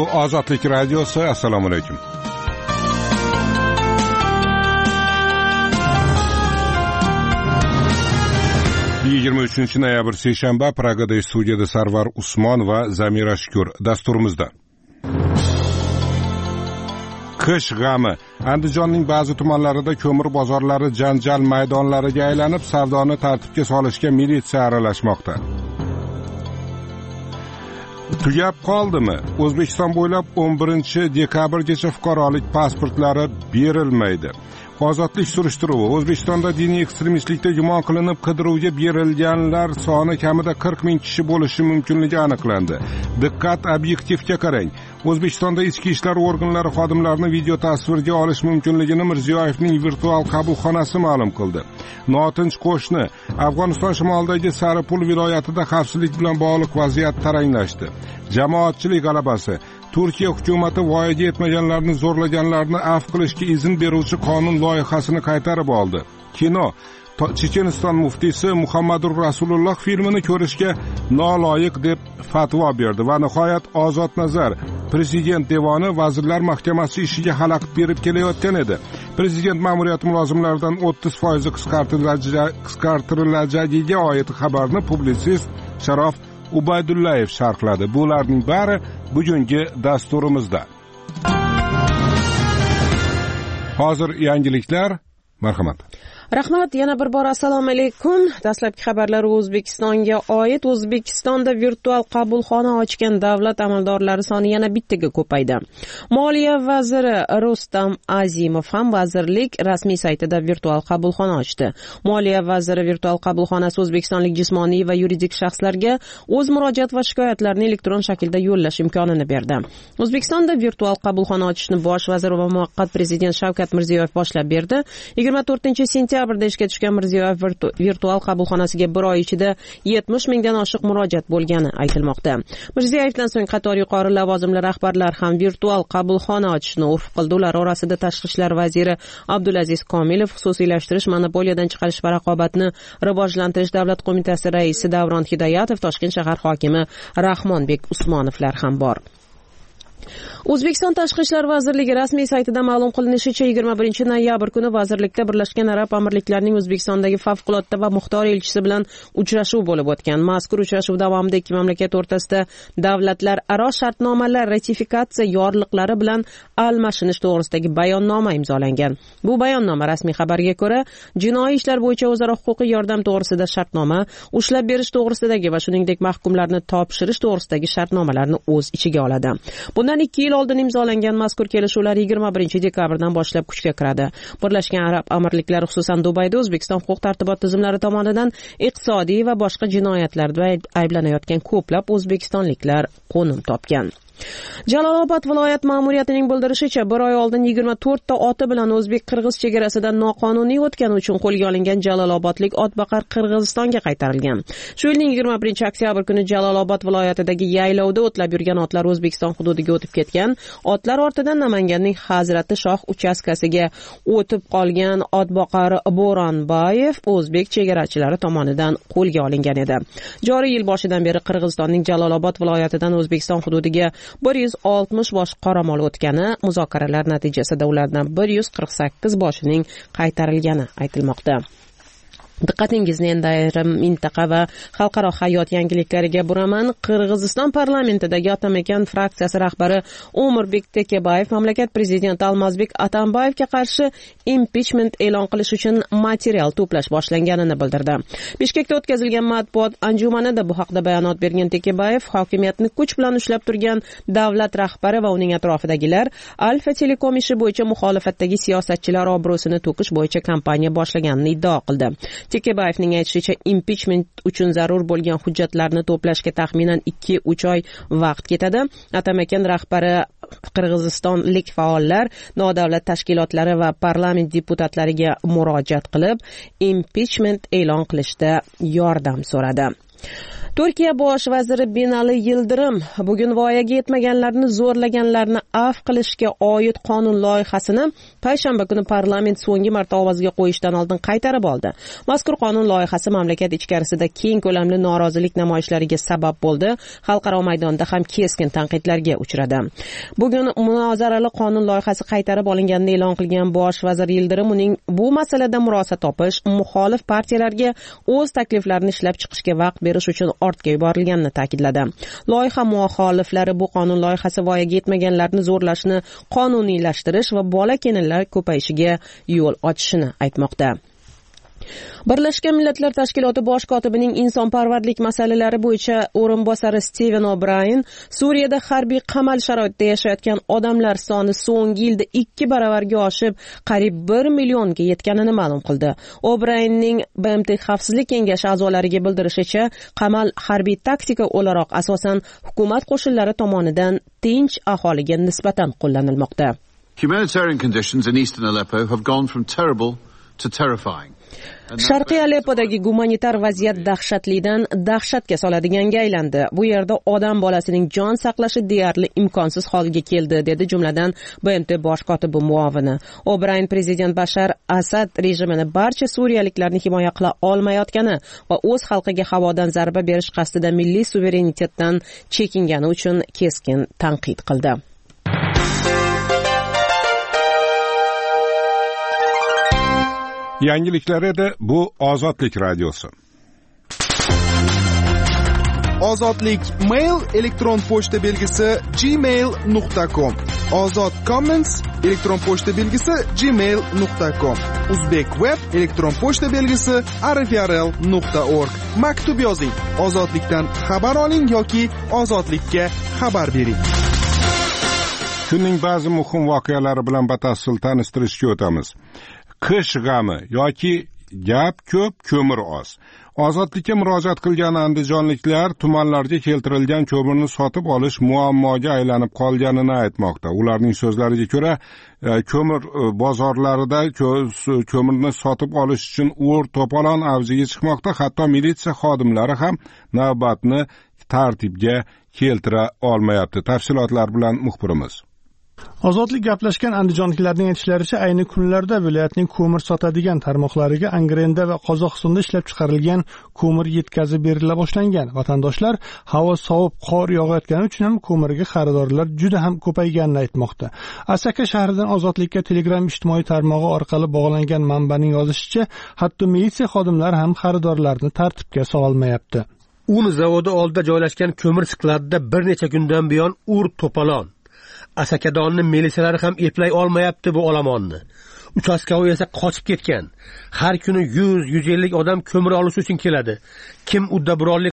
Ozodlik radiosi. Assalomu alaykum. Yigirma 23 noyabr seshanba. Pragada studiyada Sarvar Usmon va Zamira Shukur dasturimizda. Qish g'ami. Andijonning ba'zi tumanlarida ko'mir bozorlari janjal maydonlariga aylanib, savdoni tartibga solishga militsiya aralashmoqda. Tugab qoldimi? O'zbekiston bo'ylab 11-dekabrgacha fuqarolik pasportlari berilmaydi. Ozodlik surishtiruvi. O'zbekistonda diniy ekstremistlikda gumon qilinib qidiruvga berilganlar soni kamida 40 ming kishi bo'lishi mumkinligi aniqlandi. Diqqat, obyektivga qarang. O'zbekistonda ichki ishlar organlari xodimlarini video tasvirga olish mumkinligini Mirziyoyevning virtual qabulxonasi ma'lum qildi. Notinch qo'shni. Afg'oniston shimolidagi Saripul viloyatida xavfsizlik bilan bog'liq vaziyat taranglashdi. Jamoatchilik g'alabasi. Turkiya hukumati voyaga yetmaganlarni zo'rlaganlarni afv qilishga izn beruvchi qonun loyihasini qaytarib oldi. Kino. Checheniston muftiysi Muhammadur Rasululloh filmini ko'rishga noloyiq deb fatvo berdi va nihoyat ozod nazar. Prezident devoni Vazirlar Mahkamasi ishiga xalaqit berib kelayotgan edi. Prezident ma'muriyati mulozimlaridan 30% qisqartirilajagiga oid xabarni publitsist Sharof Ubaydullayev sharhladi. Bularning bari bugungi dasturimizda. Hozir yangiliklar. Marhamat. Rahmat, yana bir bor assalomu alaykum. Dastlabki xabarlar O'zbekistonga oid. O'zbekistonda virtual qabulxona ochgan davlat amaldorlari soni yana bittaga ko'paydi. Moliya vaziri Rustam Azimov ham vazirlik rasmiy saytida virtual qabulxona ochdi. Moliya vaziri virtual qabulxonasi o'zbekistonlik jismoniy va yuridik shaxslarga o'z murojaat va shikoyatlarini elektron shaklda yo'llash imkonini berdi. O'zbekistonda virtual qabulxona ochishni bosh vazir va muvaqqat prezident Shavkat Mirziyoyev boshlab berdi. 24-sentabrda ishga tushgan Mirziyoyev virtual qabulxonasiga bir oy ichida 70 mingdan oshiq murojaat bo'lgani aytilmoqda. Mirziyoyevdan so'ng qator yuqori lavozimli rahbarlar ham virtual qabulxona ochishni urf qildi. Ular orasida Tashqi ishlar vaziri Abdulaziz Komilov, xususiylashtirish, monopoliyadan chiqarish va raqobatni rivojlantirish davlat qo'mitasi raisi Davron Hidoyatov, Toshkent shahar hokimi Rahmonbek Usmonovlar ham bor. O'zbekiston Tashqi ishlar vazirligi rasmiy saytida ma'lum qilinishicha 21-noyabr kuni vazirlikda Birlashgan Arab Amirliklarining O'zbekistondagi favqulodda va muxtor elchisi bilan uchrashuv bo'lib o'tgan. Mazkur uchrashuv davomida ikki mamlakat o'rtasida davlatlararo shartnomalar ratifikatsiya yorliqlari bilan almashinish to'g'risidagi bayonnoma imzolangan. Bu bayonnoma rasmiy xabarga ko'ra, jinoiy ishlar bo'yicha o'zaro huquqiy yordam to'g'risida shartnoma, ushlab berish to'g'risidagi va shuningdek mahkumlarni topshirish to'g'risidagi shartnomalarni o'z ichiga oladi. Bundan 2 yil oldin imzolangan mazkur kelishuvlar 21-dekabrdan boshlab kuchga kiradi. Birlashgan Arab Amirliklari, xususan Dubayda O'zbekiston huquq-tartibot tizimlari tomonidan iqtisodiy va boshqa jinoyatlarda ayblanayotgan ko'plab o'zbekistonliklar qo'nim topgan. Jalolobod viloyat ma'muriyatining bildirishicha, bir oy oldin 24 ta oti bilan o'zbek-qirg'iz chegarasidan noqonuniy o'tgani uchun qo'lga olingan jalolobodlik otboqar Qirg'izistonga qaytarilgan. Shu yilning 21-oktyabr kuni Jalolobod viloyatidagi yaylovda o'tlab yurgan otlar O'zbekiston hududiga o'tib ketgan. Otlar ortidan Namanganning Hazrati Shoh uchastkasiga o'tib qolgan otboqar Bo'ronboyev o'zbek chegarachilari tomonidan qo'lga olingan edi. Joriy yil boshidan beri Qirg'izistonning Jalolobod viloyatidan O'zbekiston hududiga 160 bosh qoramol o'tgani, muzokaralar natijasida ulardan 148 boshining qaytarilgani aytilmoqda. Diqqatingizni endi ayrim mintaqa va xalqaro hayot yangiliklariga buraman. Qirg'iziston parlamentidagi Atamakan fraksiyasi rahbari O'mirbek Tekebayev mamlakat prezidenti Almazbek Atambayevga qarshi impichment e'lon qilish uchun material to'plash boshlanganini bildirdi. Bishkekda o'tkazilgan matbuot anjumanida bu haqda bayonot bergan Tekebayev, hokimiyatni kuch bilan ushlab turgan davlat rahbari va uning atrofidagilar Alfa Telekom ishi bo'yicha muxolifatdagi siyosatchilar obro'sini to'kish bo'yicha kampaniya boshlaganini iddao qildi. Tekebayevning aytishicha, impichment uchun zarur bo'lgan hujjatlarni to'plashga taxminan 2-3 oy vaqt ketadi. Atamakan rahbari qirg'izistonlik faollar, nodavlat tashkilotlari va parlament deputatlariga murojaat qilib, impichment e'lon qilishda yordam so'radi. Turkiya bosh vaziri Binali Yildirim bugun voyaga yetmaganlarni zo'rlaganlarni afv qilishga oid qonun loyihasini payshanba kuni parlament so'nggi marta ovozga qo'yishdan oldin qaytarib oldi. Mazkur qonun loyihasi mamlakat ichkarisida keng ko'lamli norozilik namoyishlariga sabab bo'ldi. Xalqaro maydonda ham keskin tanqidlarga uchradi. Bugun munozarali qonun loyihasi qaytarib olinganini e'lon qilgan bosh vazir Yildirim uning bu masalada murosa topish, muxolif partiyalarga o'z takliflarini ishlab chiqishga vaqt berish uchun ortga yuborilganini ta'kidladi. Loyiha muxoliflari bu qonun loyihasi voyaga yetmaganlarni zo'rlashni qonuniylashtirish va bola kelinlar ko'payishiga yo'l ochishini aytmoqda. Birlashgan Millatlar Tashkiloti bosh kotibining insonparvarlik masalalari bo'yicha o'rinbosari Steven O'Brien Suriyada harbiy qamal sharoitida yashayotgan odamlar soni so'nggi yilda 2 baravarga oshib, qariyb 1 millionga yetganini ma'lum qildi. O'Brienning BMT Xavfsizlik kengashi a'zolariga bildirishicha, qamal harbiy taktika o'laroq asosan hukumat qo'shinlari tomonidan tinch aholiga nisbatan qo'llanilmoqda. Humanitarian conditions in eastern Aleppo have gone from terrible to terrifying. Sharqiy Aleppodagi gumanitar vaziyat dahshatlidan dahshatga soladiganga aylandi. Bu yerda odam bolasining jon saqlashi deyarli imkonsiz holga keldi, dedi jumladan BMT bosh kotibi muovini. O'Brien prezident Bashar Asad rejimini barcha suriyaliklarni himoya qila olmayotgani va o'z xalqiga havodan zarba berish qasdida milliy suverenitetdan chekingani uchun keskin tanqid qildi. Yangiliklar edi, bu Ozodlik radiosi. Ozodlik mail elektron pochta belgisi gmail.com. Ozod comments elektron pochta belgisi gmail.com. Uzbek web elektron pochta belgisi rfrl.org. Maktub yozing. Ozodlikdan xabar oling yoki ozodlikka xabar bering. Kunning ba'zi muhim voqealari bilan batafsil tanishtirishga o'tamiz. Qish g'ami yoki gap ko'p, ko'mir oz. Ozodlikka murojaat qilgan andijonliklar tumanlarga keltirilgan ko'mirni sotib olish muammoga aylanib qolganini aytmoqda. Ularning so'zlariga ko'ra, ko'mir bozorlarida ko'mirni sotib olish uchun to'polon avjiga chiqmoqda. Hatto militsiya xodimlari ham navbatni tartibga keltira olmayapti. Tafsilotlar bilan muxbirimiz. Ozodlik gaplashgan andijonliklarning aytishlaricha, ayni kunlarda viloyatning ko'mir sotadigan tarmoqlariga Angrenda va Qozog'istonda ishlab chiqarilgan ko'mir yetkazib berila boshlangan. Vatandoshlar havo sovib, qor yog'ayotgani uchun ham ko'mirga xaridorlar juda ham ko'payganini aytmoqda. Asaka shahridan Ozodlikka Telegram ijtimoiy tarmog'i orqali bog'langan manbaning yozishicha, hatto militsiya xodimlari ham xaridorlarni tartibga sololmayapti. Un zavodi oldida joylashgan ko'mir skladida bir necha kundan buyon to'polon. Asakadonni militsiyalar ham eplay olmayapti bu olamonni. Uchastkovoy esa qochib ketgan. Har kuni 100-150 odam ko'mir olish uchun keladi. Kim uddaburonlik